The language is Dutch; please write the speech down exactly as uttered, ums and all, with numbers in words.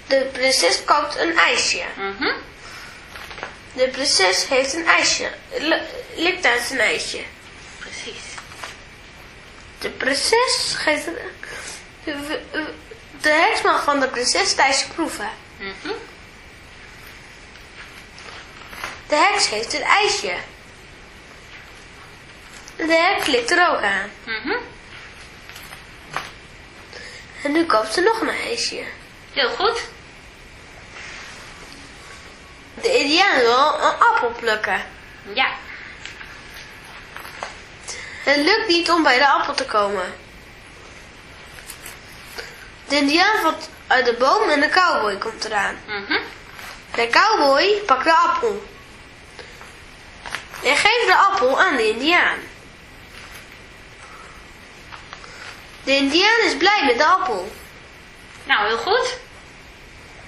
De prinses koopt een ijsje. Mhm. De prinses heeft een ijsje. L- likt aan zijn ijsje. Precies. De prinses geeft... een- De, de heks mag van de prinses het ijsje proeven. Mhm. De heks heeft het ijsje. De heks likt er ook aan. Mhm. En nu koopt ze nog een ijsje. Heel goed. De indiaan wil een appel plukken. Ja. Het lukt niet om bij de appel te komen. De indiaan valt uit de boom en de cowboy komt eraan. Mhm. De cowboy pakt de appel. En geeft de appel aan de indiaan. De indiaan is blij met de appel. Nou, heel goed.